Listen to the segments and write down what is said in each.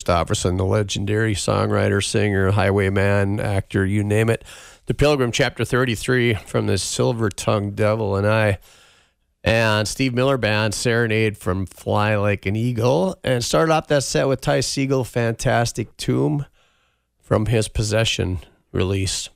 Kristofferson, the legendary songwriter, singer, highwayman, actor, you name it. The Pilgrim, Chapter 33, from the Silver-Tongued Devil and I. And Steve Miller Band, Serenade from Fly Like an Eagle. And started off that set with Ty Segall, Fantastic Tomb, from his Possession release.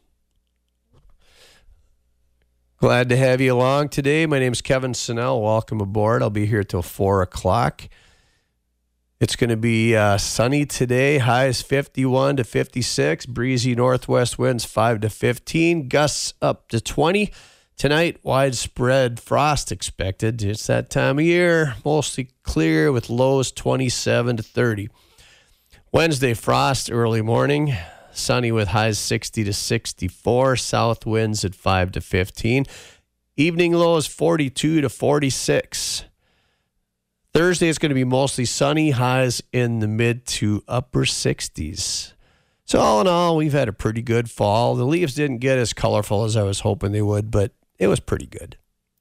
Glad to have you along today. My name is Kevin Sinnell. Welcome aboard. I'll be here till 4 o'clock. It's going to be sunny today. Highs 51 to 56. Breezy northwest winds 5 to 15. Gusts up to 20. Tonight, widespread frost expected. It's that time of year. Mostly clear with lows 27 to 30. Wednesday, frost early morning. Sunny with highs 60 to 64. South winds at 5 to 15. Evening lows 42 to 46. Thursday is going to be mostly sunny. Highs in the mid to upper 60s. So all in all, we've had a pretty good fall. The leaves didn't get as colorful as I was hoping they would, but it was pretty good.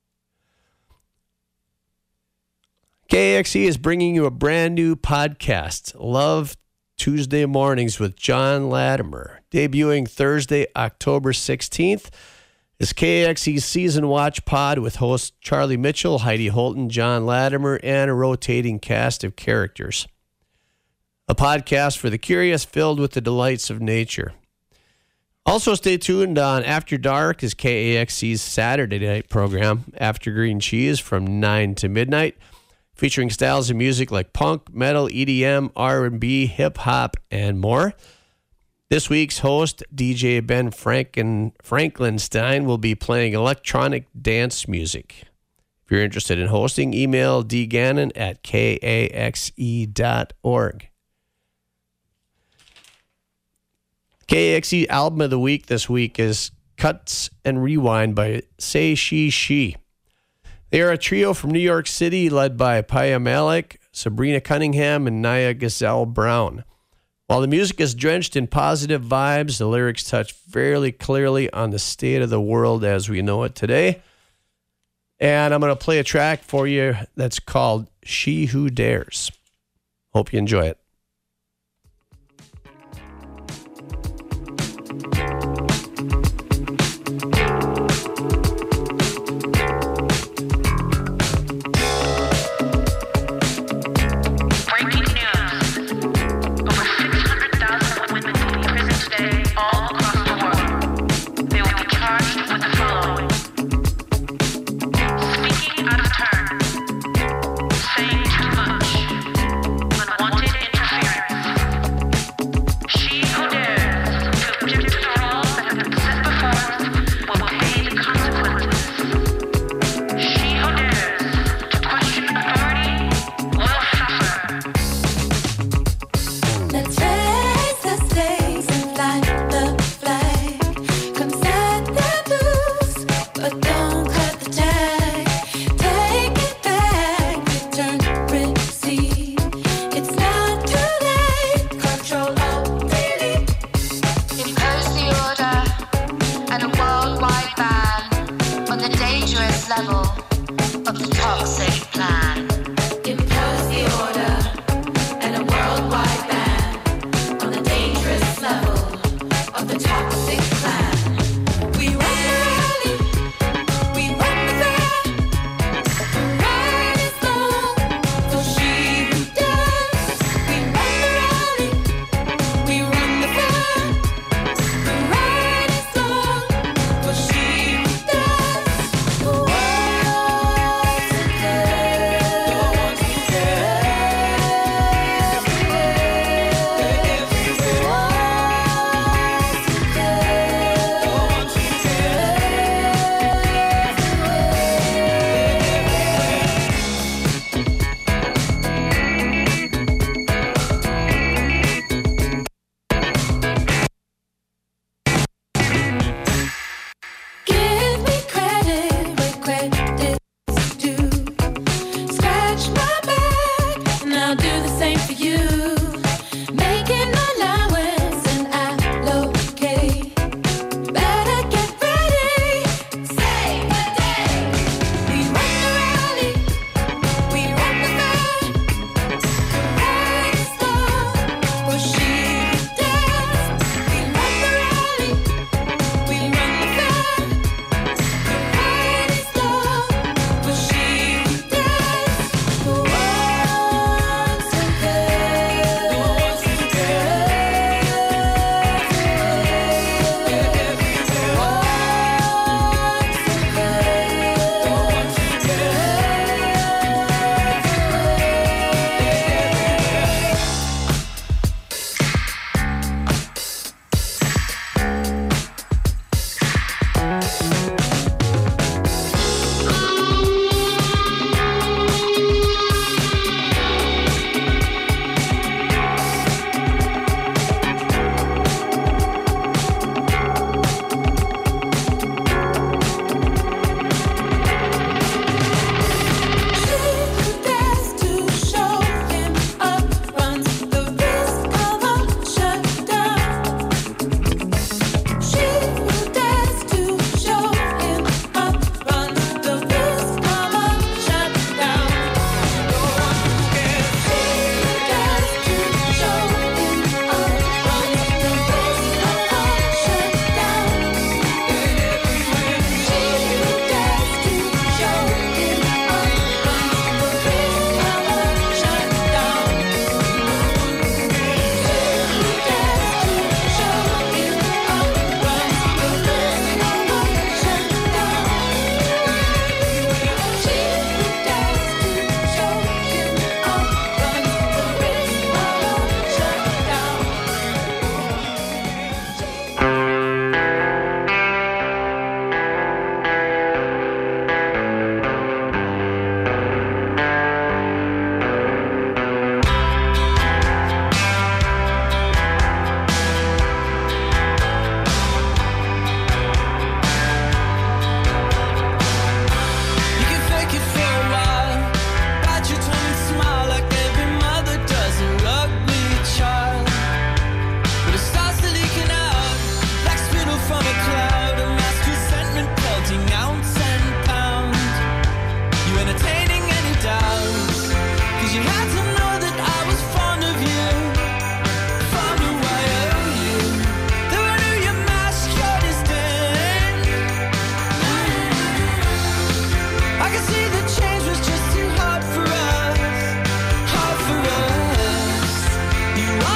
KAXE is bringing you a brand new podcast, Love Tuesday Mornings with John Latimer, debuting Thursday, October 16th. Is KAXE's Season Watch Pod with hosts Charlie Mitchell, Heidi Holton, John Latimer, and a rotating cast of characters. A podcast for the curious, filled with the delights of nature. Also stay tuned on After Dark is KAXE's Saturday night program, After Green Cheese, from 9 to midnight, featuring styles of music like punk, metal, EDM, R&B, hip-hop, and more. This week's host, DJ Ben Franklinstein, will be playing electronic dance music. If you're interested in hosting, email dgannon@kaxe.org. KAXE album of the week this week is Cuts and Rewind by Say She She. They are a trio from New York City led by Paya Malik, Sabrina Cunningham, and Naya Gazelle Brown. While the music is drenched in positive vibes, the lyrics touch fairly clearly on the state of the world as we know it today. And I'm going to play a track for you that's called She Who Dares. Hope you enjoy it. Saying too much, unwanted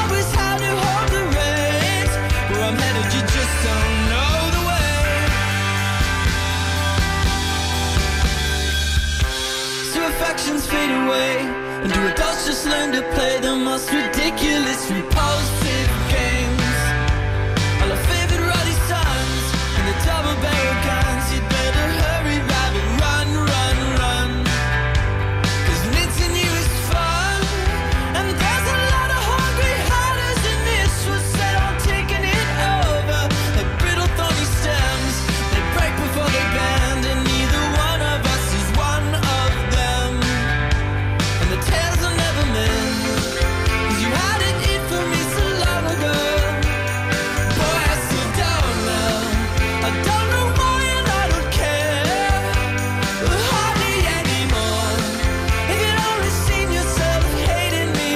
always how to hold the reins. Where I'm headed, you just don't know the way. So affections fade away, and do adults just learn to play the most ridiculous, repulsive games? All our favorite ruddy sons and the double-barrel guns. You'd better hurry, rabbit, run, run, run. 'Cause mincing you is fun, and there's a lot of hungry hunters in this world set on taking it over. Like brittle thorny stems, they break before they bend, and neither one of us is one of them. And the tales will never mend, 'cause you had it in for me so long ago. Boy, I still don't know. I don't know why, and I don't care. Well, hardly anymore. If you'd only seen yourself hating me,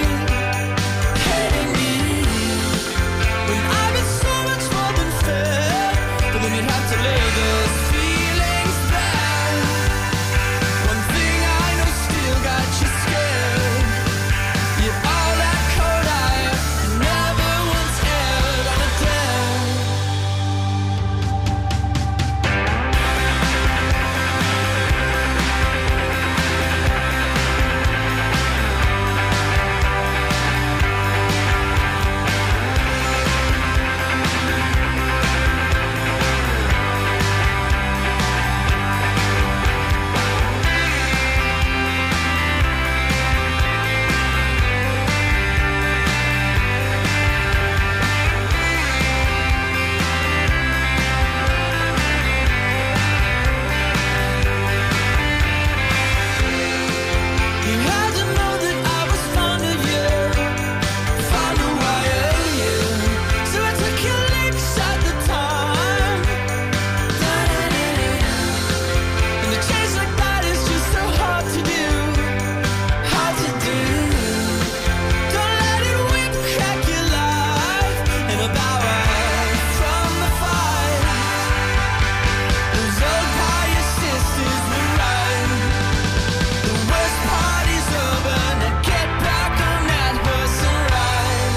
when I've been so much more than fair. But then you'd have to lay those feelings bare. One thing I know still got you scared. You're all that cold iron, never once aired on a dare. You had to know that I was fond of you, fond of why of you. So I took your licks at the time. And a change like that is just so hard to do, hard to do. Don't let it whip crack your life and a bow out from the fight. Those old pious sisters were right. The worst part is over, now get back on that horse and ride.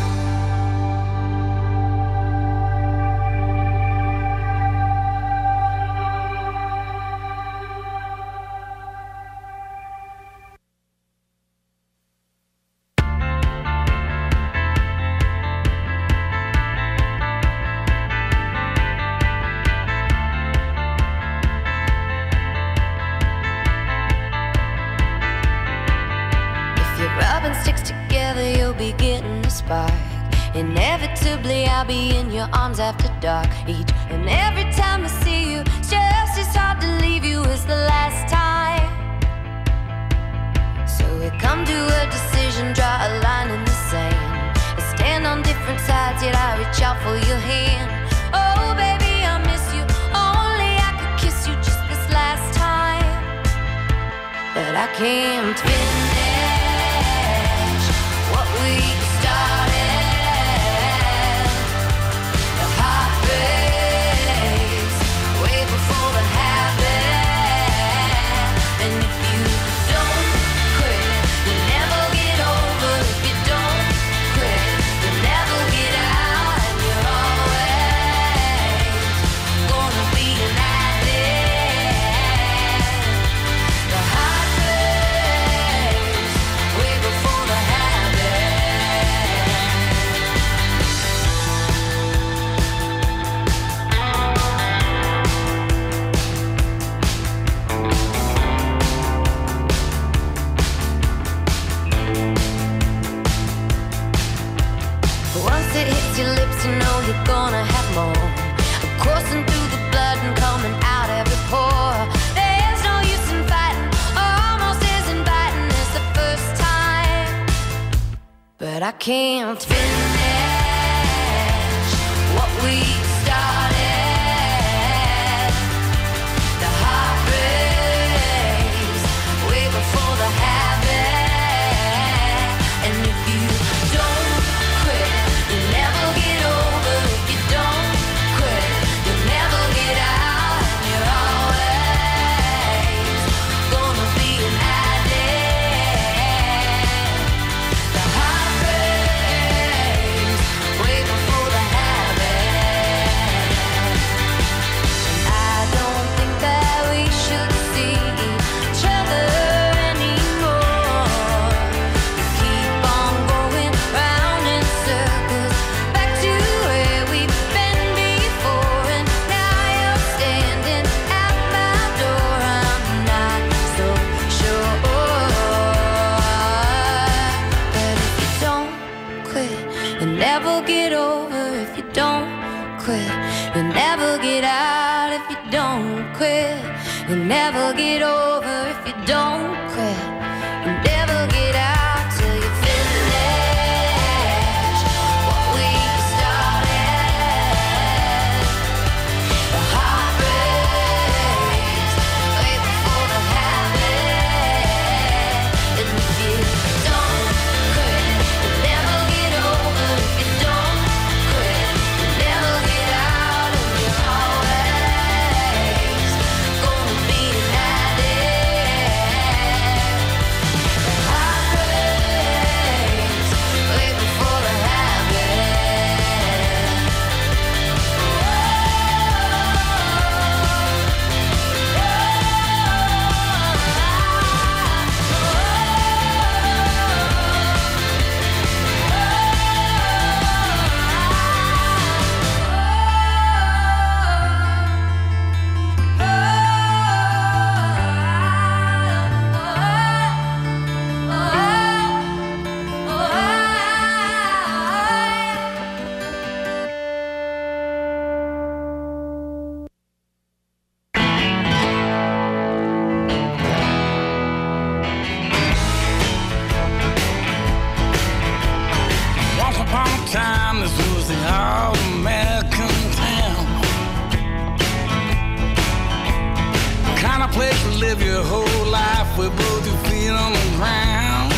If your rubbing sticks together, you'll be getting a spark. Inevitably, I'll be in your arms after dark. Each and every time I see you, it's just as hard to leave you as the last time. So we come to a decision, draw a line in the sand. I stand on different sides, yet I reach out for your hand. Oh, baby, I miss you. Only I could kiss you just this last time. But I can't finish what we started. The heart breaks way before the habit. And if you don't quit, you'll never get over. If you don't quit, you'll never get out. And you're always gonna be an addict. The heart breaks way before the habit. Once it hits your lips, you know you're gonna have more. Coursing through the blood and coming out every pore. There's no use in fighting, almost as inviting as the first time. But I can't finish what we started. The heart breaks way before the habit. And if you don't quit, you'll never get over. If you don't quit, you'll never get out. And you're always gonna be an addict. The heart breaks quit. You'll never get over if you don't quit. You'll never get out if you don't quit. You'll never get over if you don't quit. You'll never get out till you finish what we started. The heart breaks way before the habit. And if you don't quit, you'll never get over if you don't quit. You'll never get out and you're always gonna be an addict. The heart breaks way before the habit. Once upon a time, this was the all-American town. Kind of place to live your whole life with both your feet on the ground.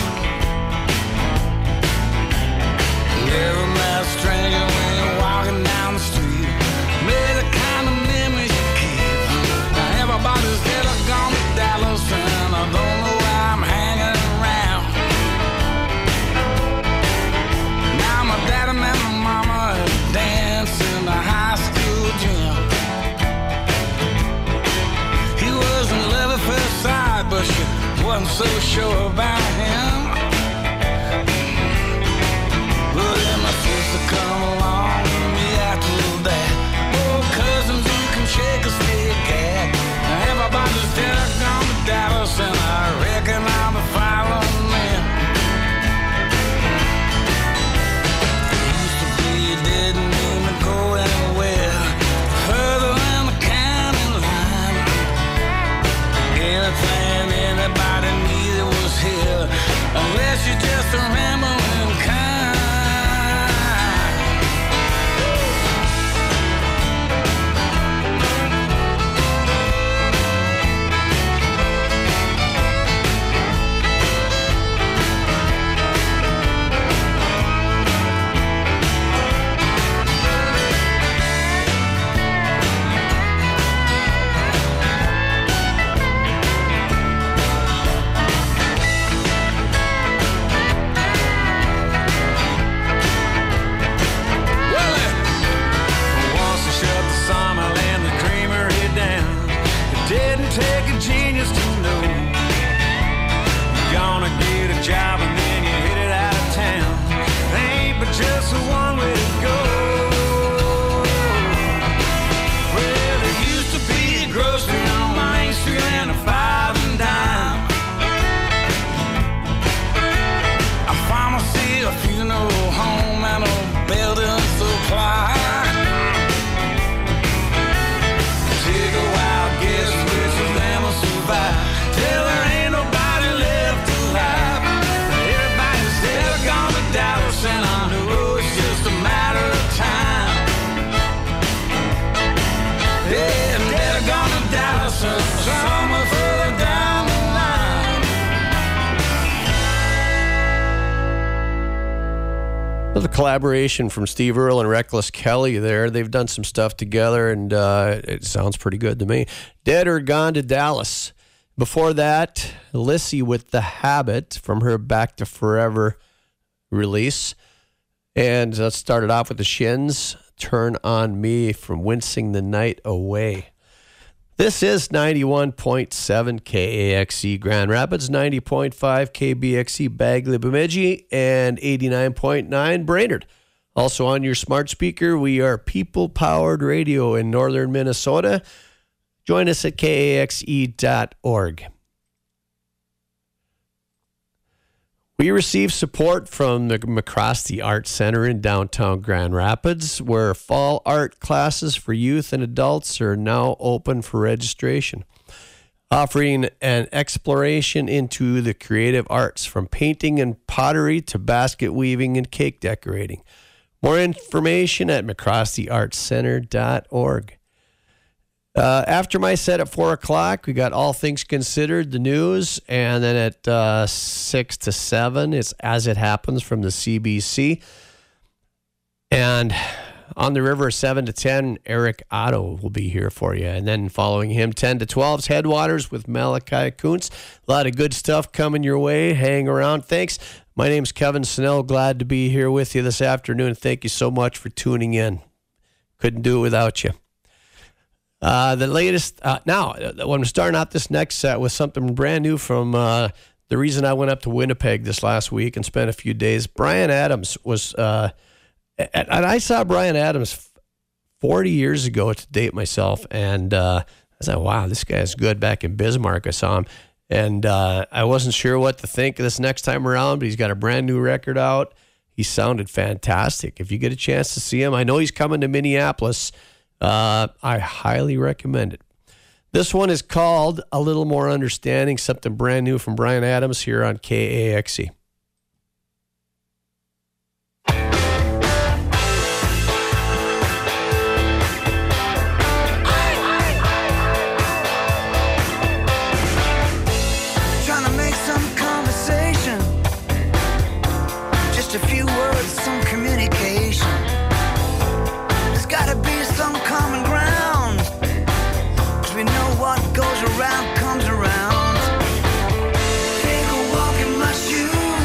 Never met a stranger when you're walking down the street. Made the kind of memories you keep. Now everybody's dead or gone to Dallas, and I don't know why I'm hanging around. Now my daddy and my mama dance in the high school gym. He was in love at first sight, but she wasn't so sure about him. But then my sister come along with me after that. Oh, cousins who can shake a stick at. Now everybody's dead or gone to Dallas, and I reckon I'll be following them. Used to be you didn't even go anywhere further than the county line. Anything anybody needed was here, unless you just remember in kind. Once they shut the Summerland, the creamery down. It didn't take a genius to know you're gonna get a job and then you hit it out of town. There ain't but just one way to go. Well, there used to be a grocery on Main Street and a 5 and dime, a pharmacy, a funeral home, and a building supply. Take a wild guess which of them will survive till there ain't nobody left alive. Everybody's dead or gone to Dallas, and I know it's just a matter of time. Yeah, I'm dead or gone to Dallas, and somewhere further down the line. The collaboration from Steve Earle and Reckless Kelly there. They've done some stuff together, and it sounds pretty good to me. Dead or Gone to Dallas. Before that, Lissy with The Habit from her Back to Forever release. And let's start it off with the Shins. Turn on Me from Wincing the Night Away. This is 91.7 KAXE Grand Rapids, 90.5 KBXE Bagley Bemidji, and 89.9 Brainerd. Also on your smart speaker, we are people-powered radio in northern Minnesota. Join us at kaxe.org. We receive support from the McCrosty Art Center in downtown Grand Rapids, where fall art classes for youth and adults are now open for registration, offering an exploration into the creative arts from painting and pottery to basket weaving and cake decorating. More information at mccrostyartcenter.org. After my set at 4 o'clock, we got All Things Considered, the news, and then at 6 to 7, it's As It Happens from the CBC. And on the river, 7 to 10, Eric Otto will be here for you. And then following him, 10 to 12 is Headwaters with Malachi Kuntz. A lot of good stuff coming your way. Hang around. Thanks. My name's Kevin Snell. Glad to be here with you this afternoon. Thank you so much for tuning in. Couldn't do it without you. The latest, now, I'm starting out this next set with something brand new from the reason I went up to Winnipeg this last week and spent a few days. Bryan Adams was, and I saw Bryan Adams 40 years ago, to date myself, and I said, wow, this guy is good. Back in Bismarck, I saw him, and I wasn't sure what to think this next time around, but he's got a brand new record out. He sounded fantastic. If you get a chance to see him, I know he's coming to Minneapolis. I highly recommend it. This one is called A Little More Understanding, something brand new from Bryan Adams here on KAXE. Trying to make some conversation, just a few words, some communication. There's gotta be some common ground, 'cause we know what goes around comes around. Take a walk in my shoes.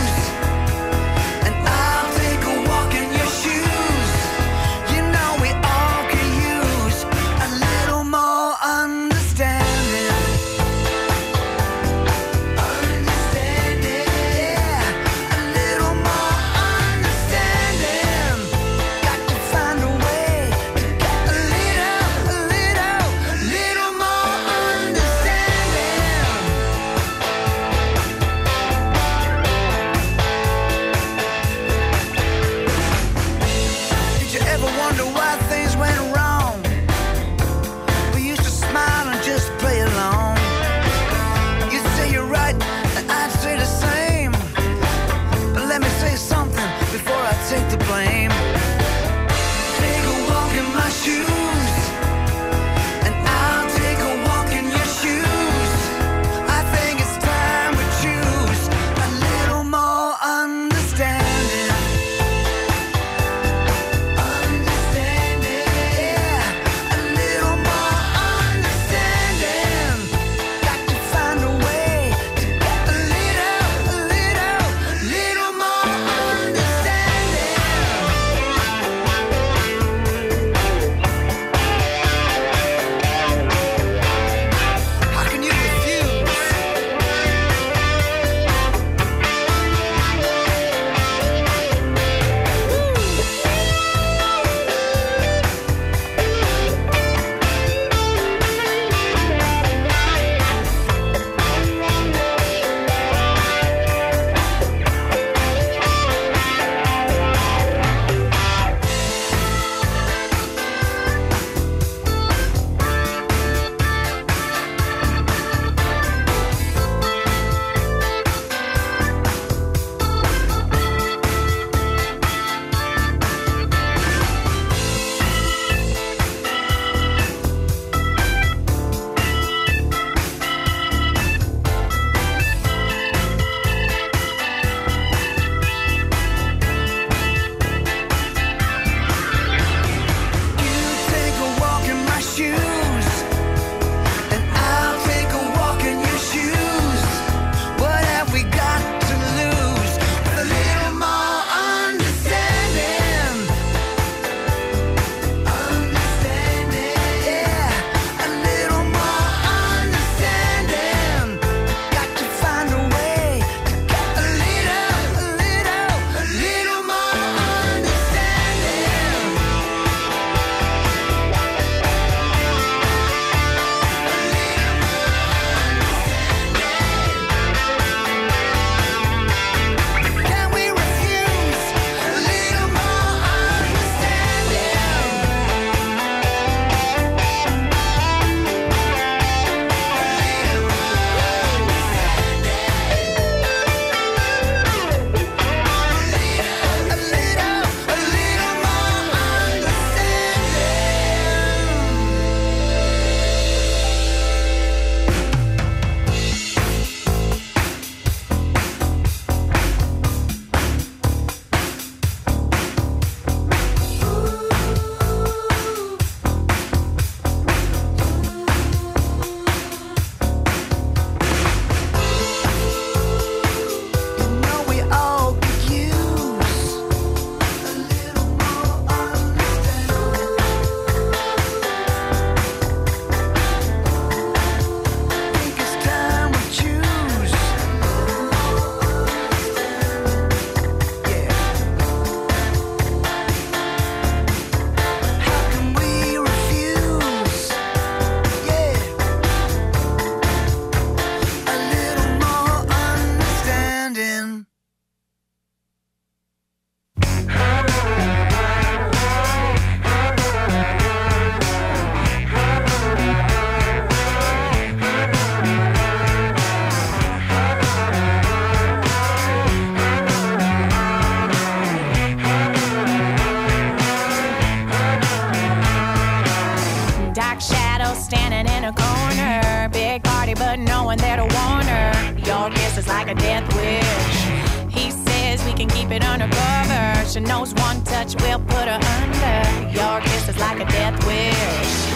like a death wish. He says we can keep it undercover. She knows one touch will put her under. Your kiss is like a death wish.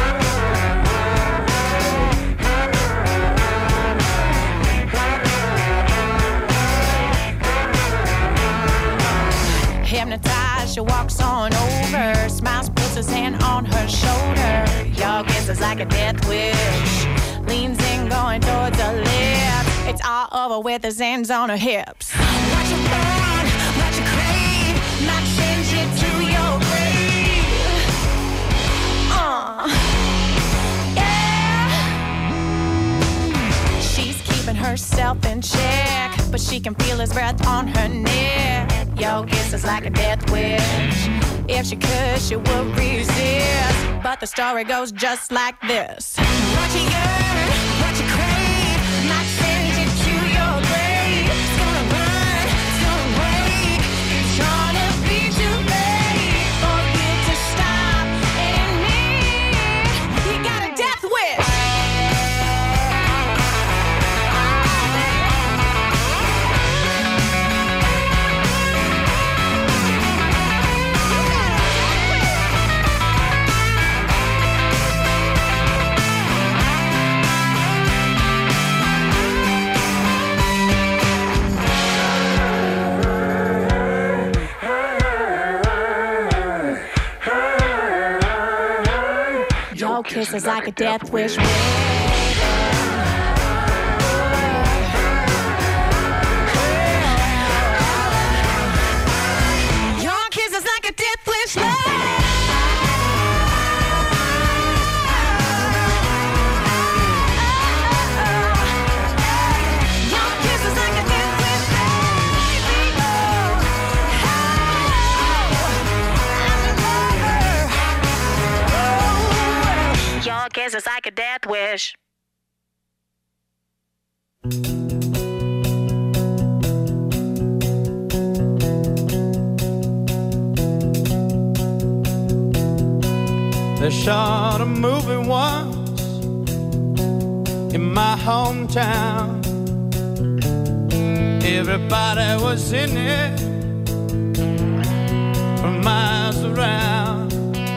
Hypnotized, she walks on over. Smiles, puts his hand on her shoulder. Your kiss is like a death wish. Leans in, going towards her lips. It's all over with his hands on her hips. What you burn, what you crave, might send you to your grave. Yeah. She's keeping herself in check, but she can feel his breath on her neck. Your kiss is like a death wish. If she could, she would resist. But the story goes just like this. What you yearn, what you crave, might send you to your grave. It's gonna burn, it's gonna break. It's gonna be too late for you to stop in me. You got a death wish. Your kiss is like a death wish. Your kiss is like a death wish. Your kiss is like a death wish. They shot a movie once in my hometown. Everybody was in it from miles around.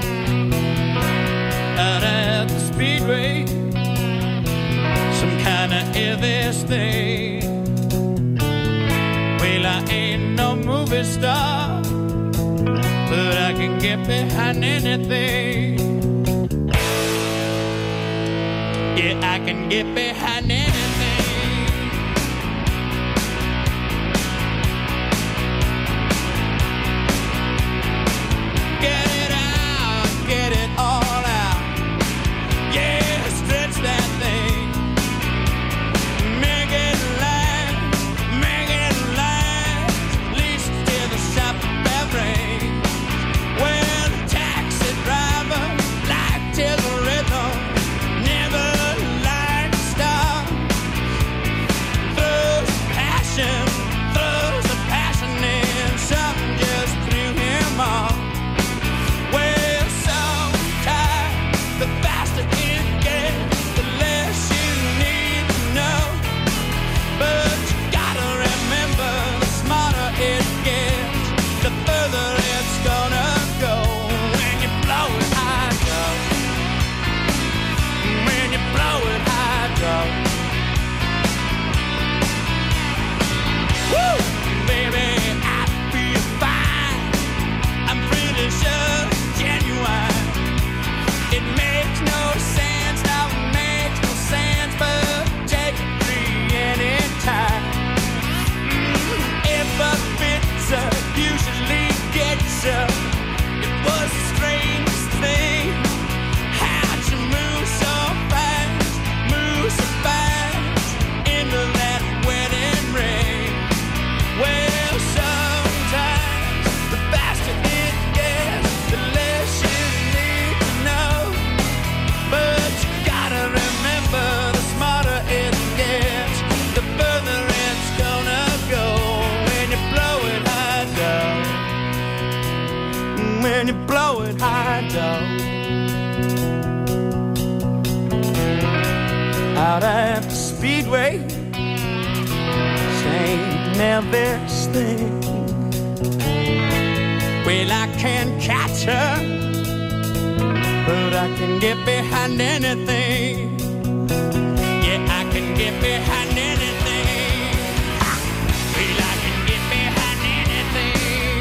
Out at the speedway, some kind of Elvis thing. Well, I ain't no movie star, but I can get behind anything. Yeah, I can get behind anything. Get it out, get it all out. Yeah, stretch that thing. Make it last, at least till the shop bell rings. Well, taxi driver, life till the rhythm, never like to stop. Throws the passion in, something just threw him off. Well, sometimes the faster it gets, the less you need to know. But you gotta remember, the smarter it gets, the further it's gonna go. When you blow it high, dog. When you blow it high, dog. Woo! Baby, I feel fine. I'm pretty sure it's genuine. It makes no sense, now it makes no sense, but take it free anytime. If a pizza usually gets you, it was the strangest thing. How'd you move so fast into that wedding ring? Well, sometimes the faster it gets, the less you need to know. But you gotta remember, the smarter it gets, the further it's gonna go. When you blow it high down, when you blow it high down. Out at the speedway, nervous thing. Well, I can't catch her, but I can get behind anything. Yeah, I can get behind anything. Well, I can get behind anything.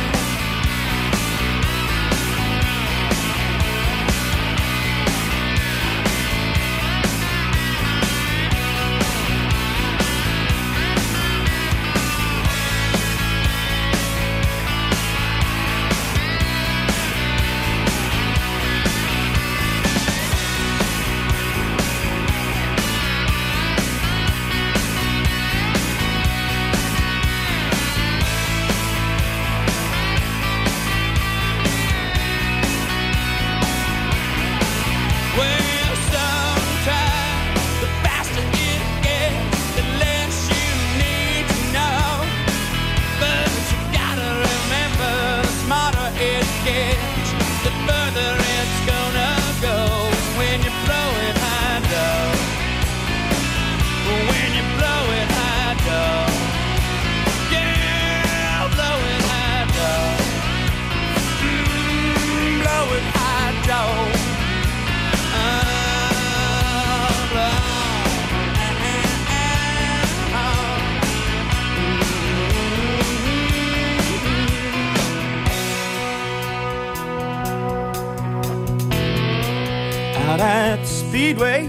Out at the Speedway,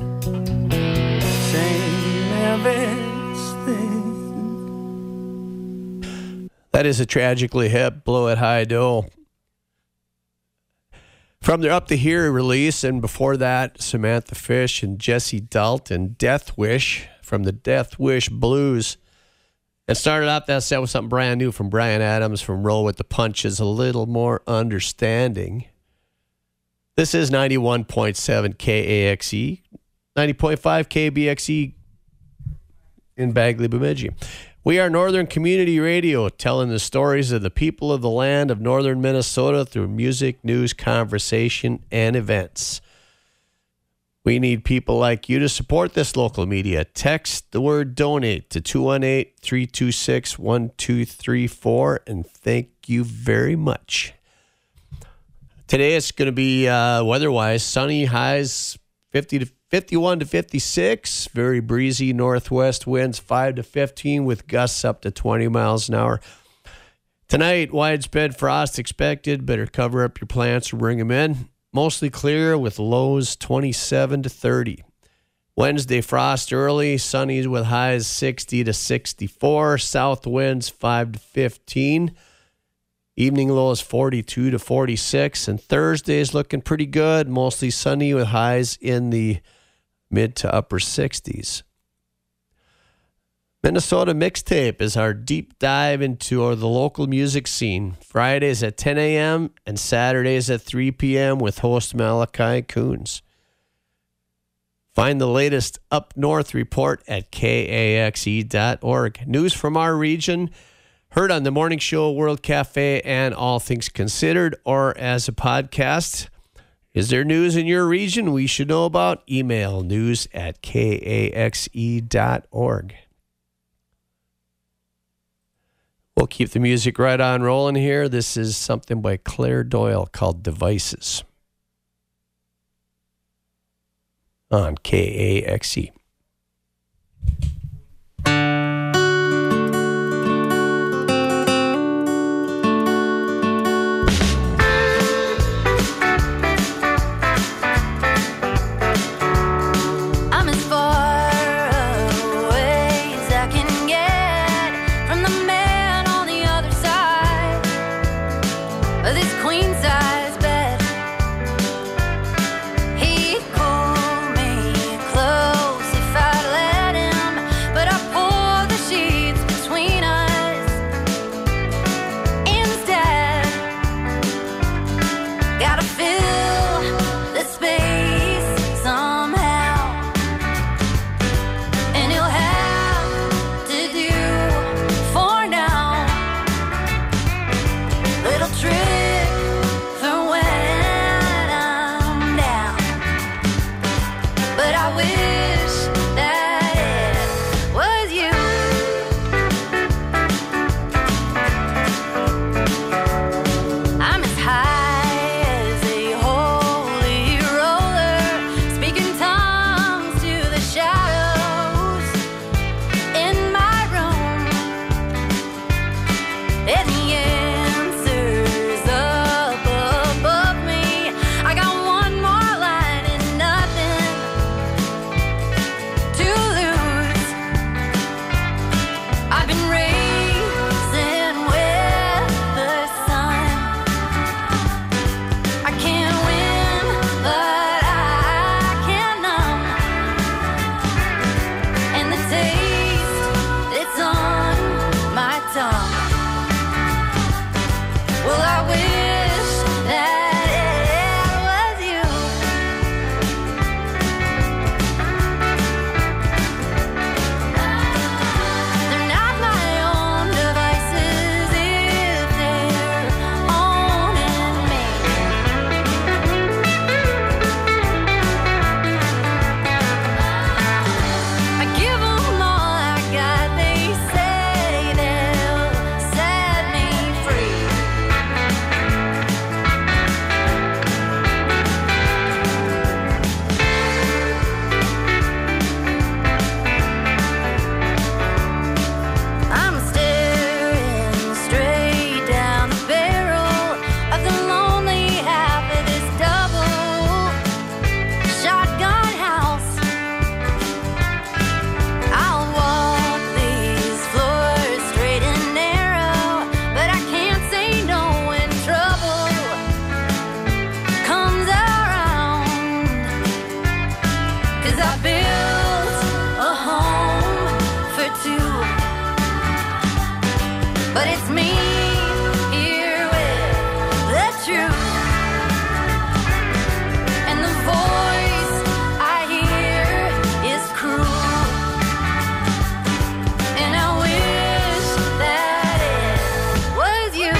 same nervous thing. That is a Tragically Hip, Blow It High Do. From their Up to Here release, and before that, Samantha Fish and Jesse Dalton, Death Wish from the Death Wish Blues. And started out that set with something brand new from Bryan Adams from Roll with the Punches, A Little More Understanding. This is 91.7 KAXE, 90.5 KBXE in Bagley, Bemidji. We are Northern Community Radio, telling the stories of the people of the land of northern Minnesota through music, news, conversation, and events. We need people like you to support this local media. Text the word donate to 218-326-1234, and thank you very much. Today it's going to be weather-wise sunny, highs 51 to 56, very breezy northwest winds 5 to 15 with gusts up to 20 miles an hour. Tonight, widespread frost expected. Better cover up your plants or bring them in. Mostly clear with lows 27 to 30. Wednesday, frost early, sunny with highs 60 to 64, south winds 5 to 15. Evening lows 42 to 46, and Thursday is looking pretty good. Mostly sunny with highs in the mid to upper 60s. Minnesota Mixtape is our deep dive into the local music scene. Fridays at 10 a.m. and Saturdays at 3 p.m. with host Malachi Coons. Find the latest Up North report at KAXE.org. News from our region, heard on the Morning Show, World Cafe, and All Things Considered, or as a podcast. Is there news in your region we should know about? Email news@kaxe.org. We'll keep the music right on rolling here. This is something by Claire Doyle called Devices on KAXE. He'd pull me close if I'd let him. you. And the voice I hear is cruel. And I wish that it was you.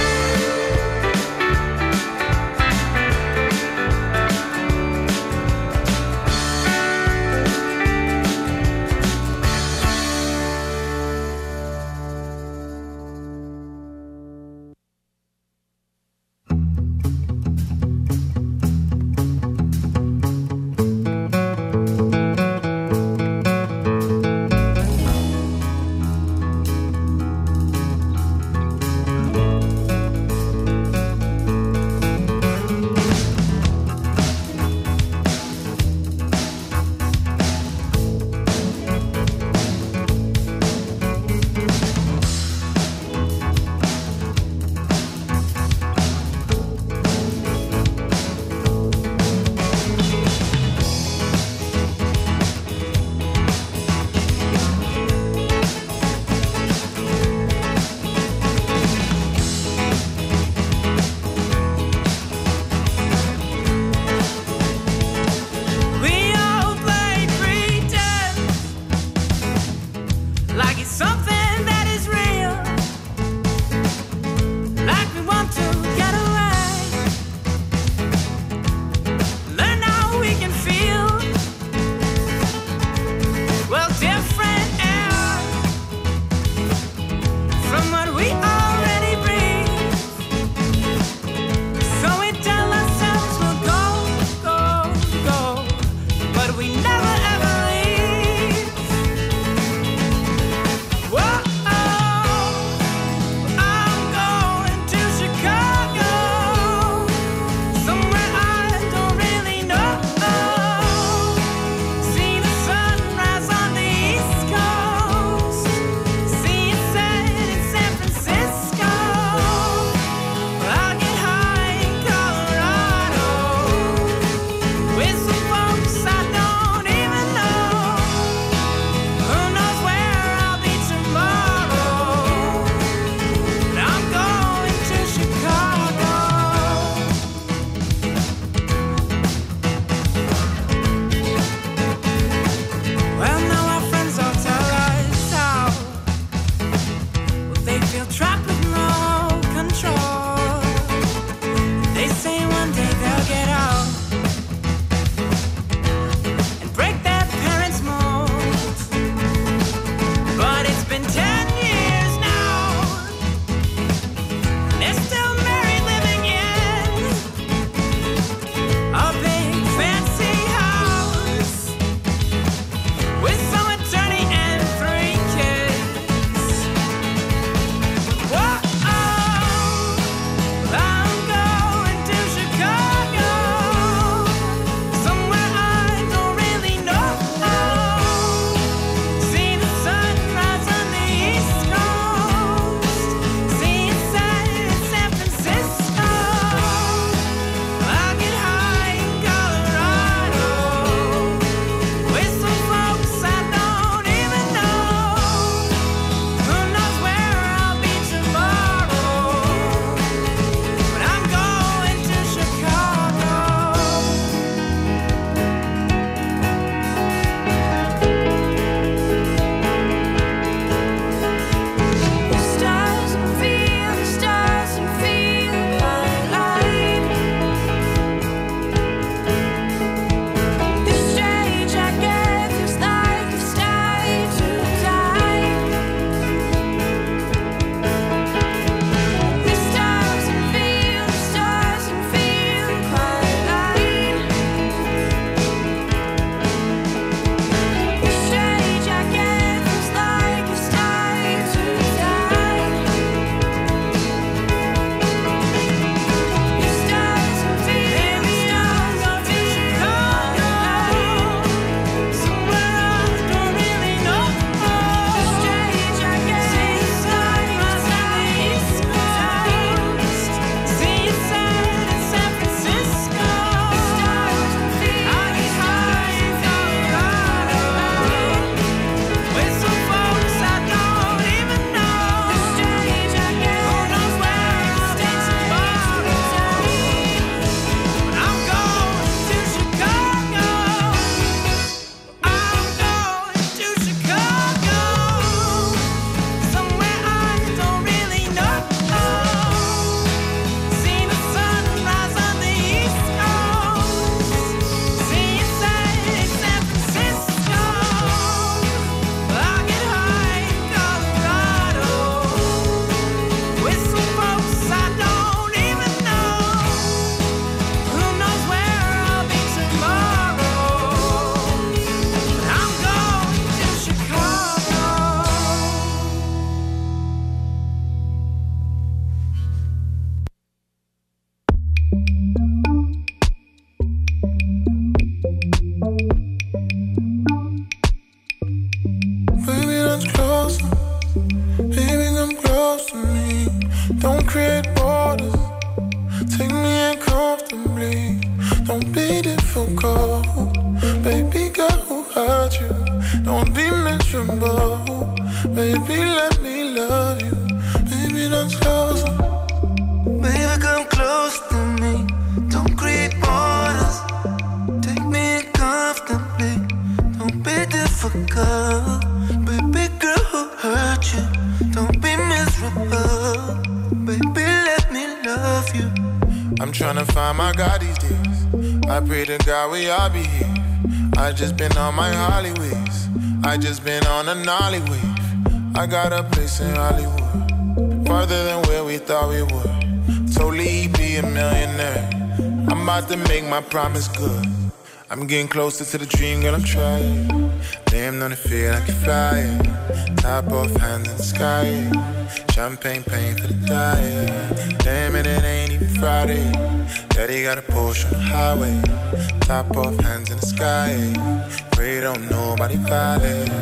comfortably. Don't be difficult. Baby girl, who hurt you? Don't be miserable. Baby, let me love you. Baby, don't close. Baby, come close to me. Don't create borders. Take me in comfortably. Don't be difficult. Baby girl, who hurt you? Don't be miserable. Baby, let me love you. I'm tryna find my God these days. I pray to God we all behave. I just been on my Hollyways. I just been on a Nolly wave. I got a place in Hollywood, farther than where we thought we would. Totally be a millionaire. I'm about to make my promise good. I'm getting closer to the dream, girl, I'm trying. Damn, none of fear, I can fly. Top off, hands in the sky. Champagne pain for the diet. Damn it, it ain't even Friday. Daddy got a Porsche on the highway. Top off, hands in the sky. Pray don't nobody violate.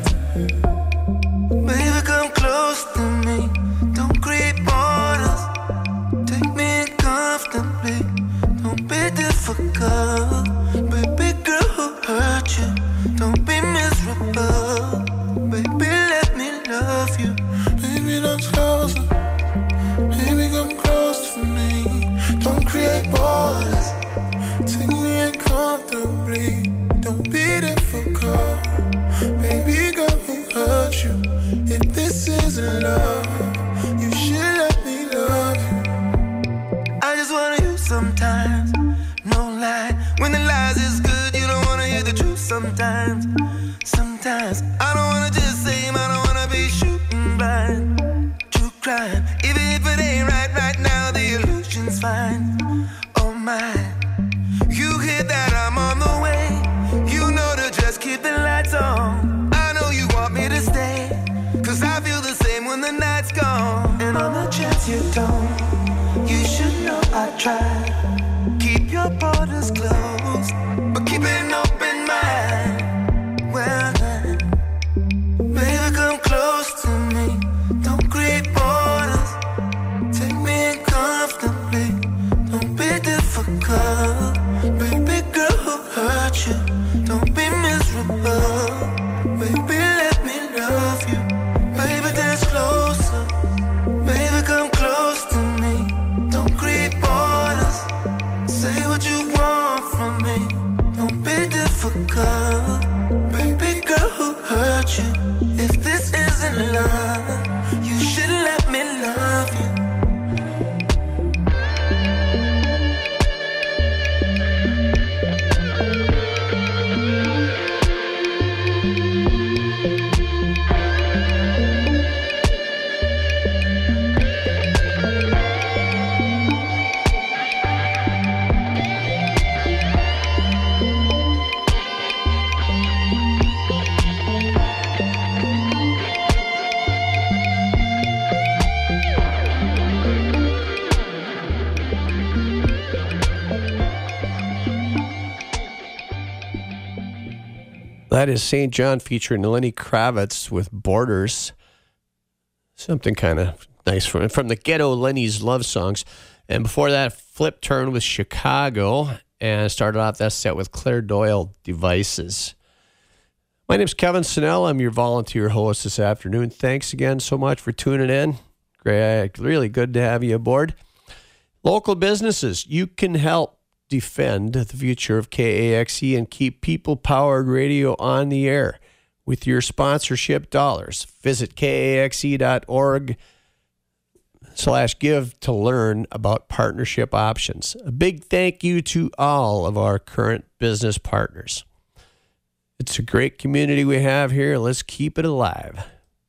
Baby, come close to me. Don't create borders. Take me in comfortably. Don't be difficult. Baby girl, who hurt you? Don't be miserable. Baby, let me love you. Baby, don't close. Baby, come close to me. Don't create borders. Take me in comfortably. Don't be difficult. Baby girl, who hurt you? If this isn't love, you should let me love you. I just wanna you sometimes. No lie. When the lies is good, you don't wanna hear the truth sometimes. Sometimes I don't wanna just say I don't wanna be shooting blind. True crime, even if it ain't right now, the illusion's fine. Oh my, you hear that I'm on the way. You know to just keep the lights on. I know you want me to stay, cause I feel the same when the night's gone. And on the chance you don't, you should know I try. Keep your borders closed, but keep an open mind. Well then, baby, come close to me. Don't create borders. Take me in comfortably. Don't be difficult. Baby girl, who hurt you? Don't be miserable. Baby, let me love you. Baby, dance closer. Baby, come close to me. Don't create borders. Say what you want from me. Don't be difficult. Baby girl, who hurt you? If this isn't love, you should let me love you. That is St. John featuring Lenny Kravitz with Borders. Something kind of nice from the Ghetto Lenny's Love Songs. And before that, Flip Turn with Chicago. And started off that set with Claire Doyle, Devices. My name's Kevin Snell. I'm your volunteer host this afternoon. Thanks again so much for tuning in. Great, really good to have you aboard. Local businesses, you can help defend the future of KAXE and keep people-powered radio on the air with your sponsorship dollars. Visit KAXE.org/give to learn about partnership options. A big thank you to all of our current business partners. It's a great community we have here. Let's keep it alive.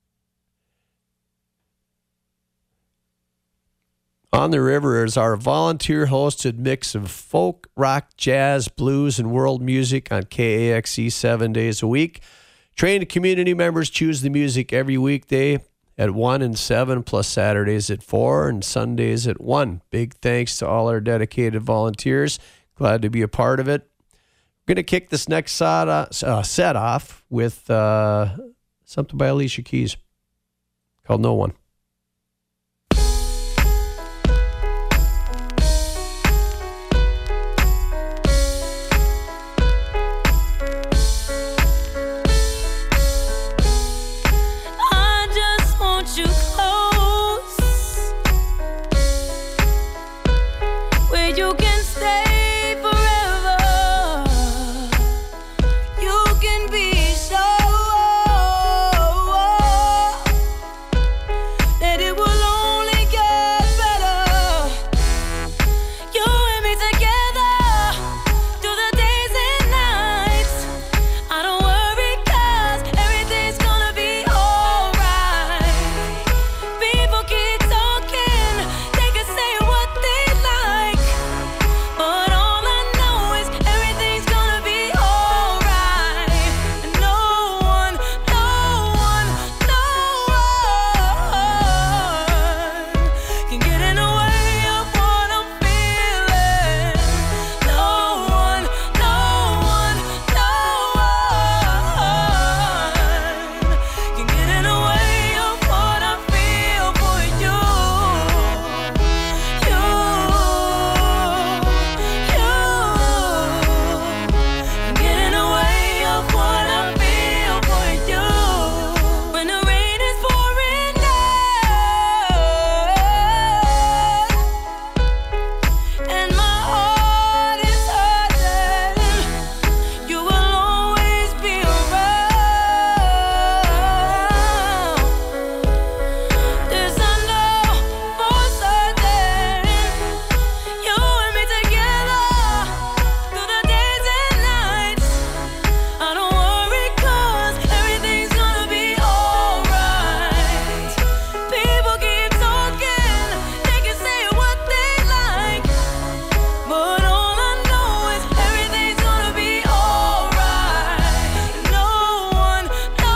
On the River is our volunteer-hosted mix of folk, rock, jazz, blues, and world music on KAXE 7 days a week. Trained community members choose the music every weekday at 1 and 7, plus Saturdays at 4 and Sundays at 1. Big thanks to all our dedicated volunteers. Glad to be a part of it. We're going to kick this next set off with something by Alicia Keys called No One. where you can stay forever. You can be sure that it will only get better. You and me together through the days and nights. I don't worry 'cause everything's gonna be alright. People keep talking, they can say what they like, but all I know is everything's gonna be alright. And no one can get in the way of what I'm feeling. No one can get in the way of what I feel for you. Get in the way of what I feel for you. When the rain is pouring down and my heart is hurting, you will always be around. This I know for certain. You and me together through the days and nights. I don't worry 'cause everything's gonna be alright. People keep talking, they can say what they like, but all I know is everything's gonna be alright. No one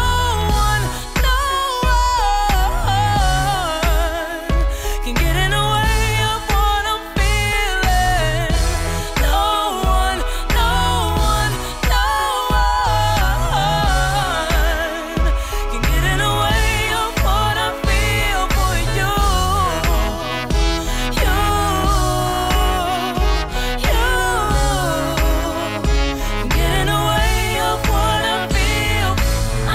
can get in the way of what I'm feeling. No one can get in the way of what I feel for you. Get in the way of what I feel. I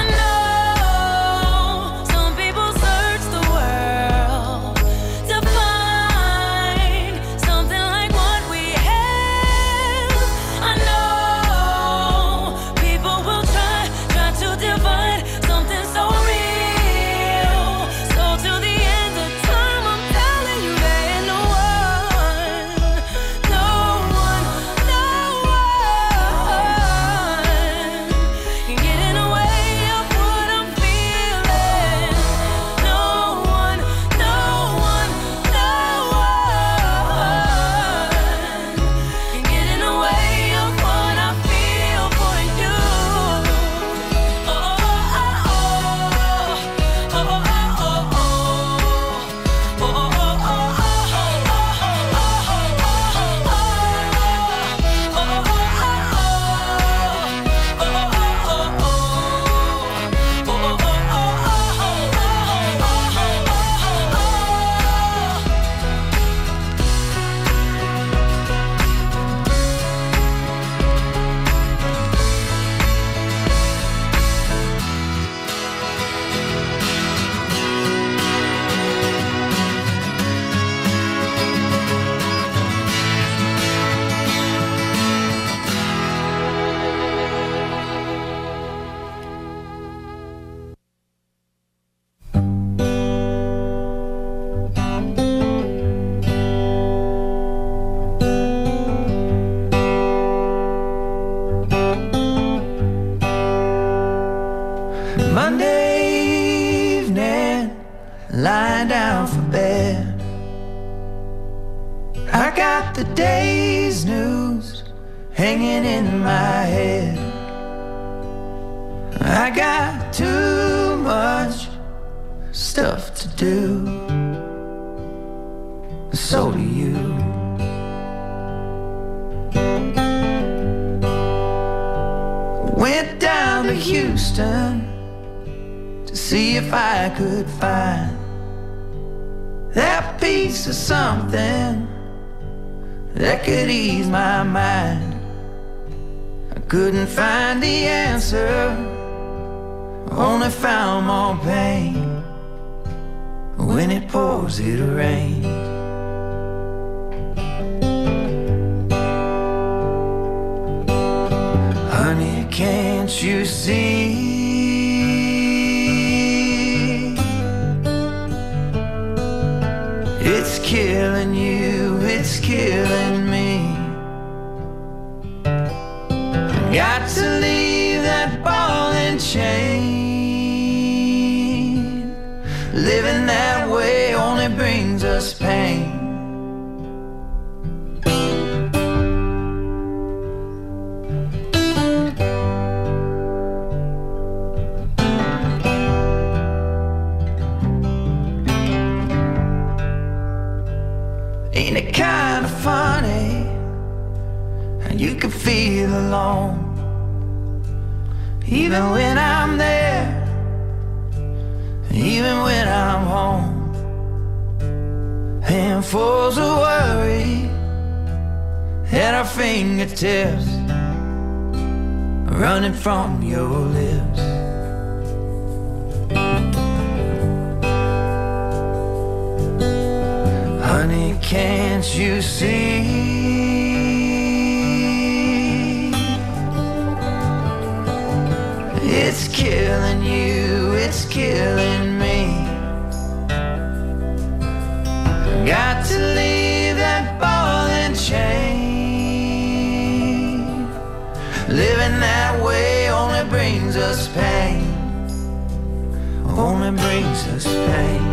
know some people search the world to find something like what we have. I know people will try to divide something so real. So till the end of time, I'm telling you there ain't no one can get in the way of what I'm feeling. No one can get in the way of what I feel for you. Monday evening, lying down for bed, I got the day's news hanging in my head. I got too much stuff to do, so do you. Went down to Houston to see if I could find that piece of something that could ease my mind. I couldn't find the answer, only found more pain. When it pours, it'll rain. can't you see? It's killing you, it's killing me. Got to leave that ball and chain. Living that way only brings us pain. Ain't it kind of funny? And you can feel alone, even when I'm there, even when I'm home. Handfuls of worry at our fingertips, running from your lips. Honey, can't you see? It's killing you, it's killing me. Got to leave that ball and chain. Living that way only brings us pain, only brings us pain.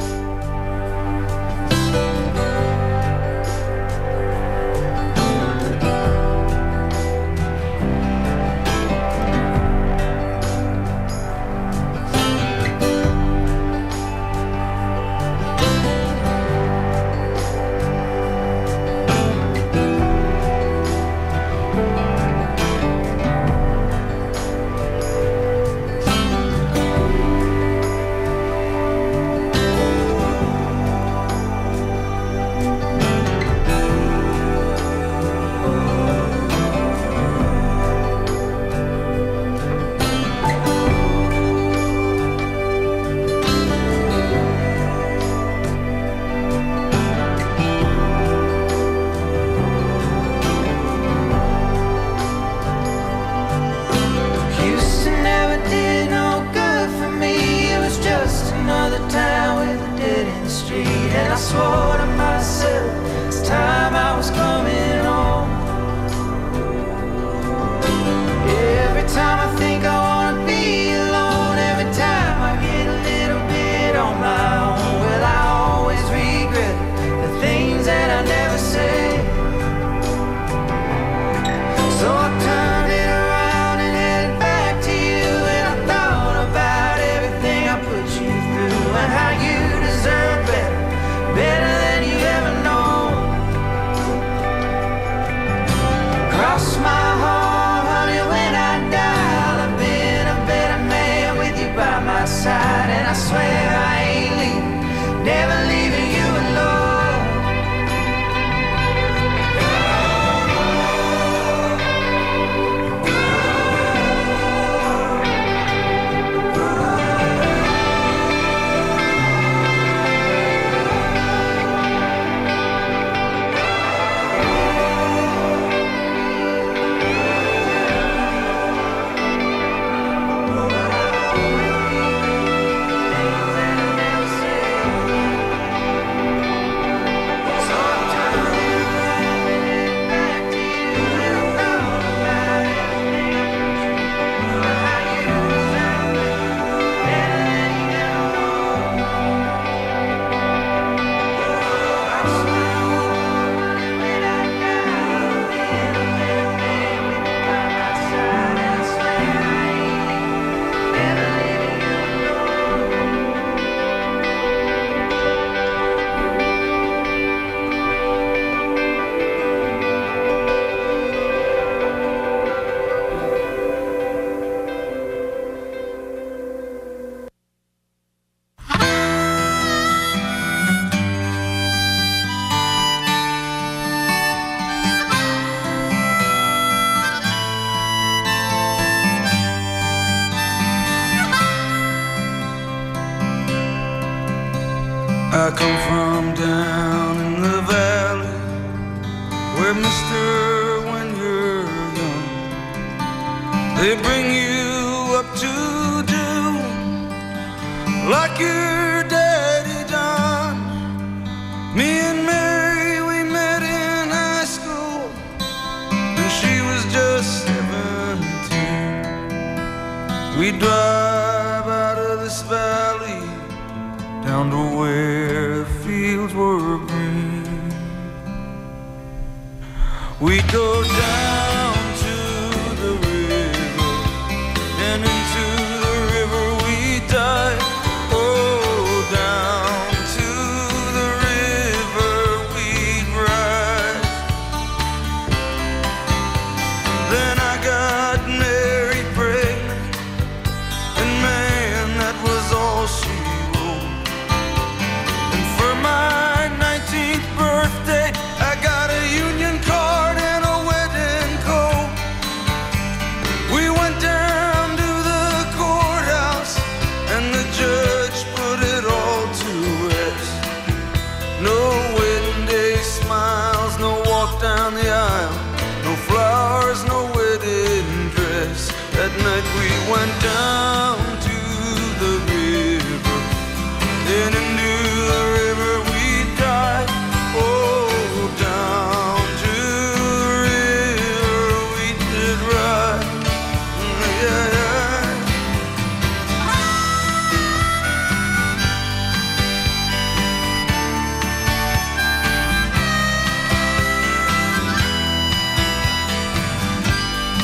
I come from down in the valley, where mister, when you're young, They bring you up to do like your daddy done. Me and Mary, we met in high school, and she was just 17. We drive out of this valley down to where the fields were green. We go down to the river, and into the river we dive. Oh, down to the river we'd ride. Then I got Mary pregnant, and man, that was all she wrote. And for my 19th birthday, I got a union card and a wedding coat. We went down to the courthouse, and the judge put it all to rest. No wedding day smiles, no walk down the aisle, no flowers, no wedding dress. That night we went down